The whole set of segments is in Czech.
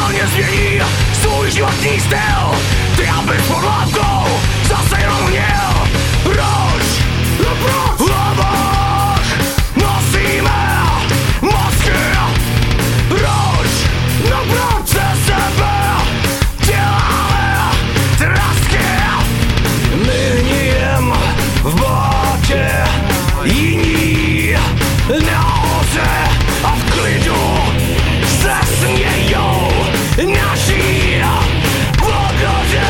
radikálně změní svůj životní styl. Ty abys pod lávkou zase jenom měl. Proč? Lebož nosíme masky. Proč? Ze sebe děláme trasky. My hníjem v botě, jiní nahoře a v klidu se smějou naší pohodě.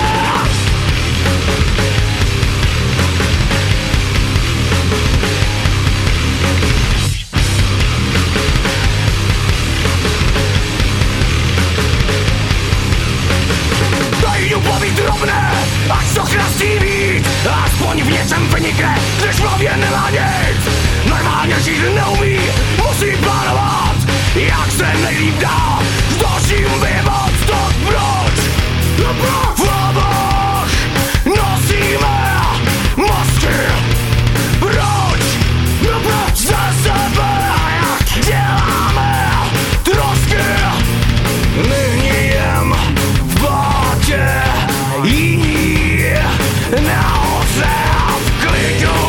Dajdu povík drobné, až to chrastí být. Aspoň v něčem vynikne, když v hlavě nemá nic. Normálně žít neumí, musí plánovat, jak se nejlíp dá s dalším vyjebat. Tak proč? V hlavách nosíme masky. Proč? Ze sebe děláme trosky. My hníjem v bátě, jiní nahoře a v klidu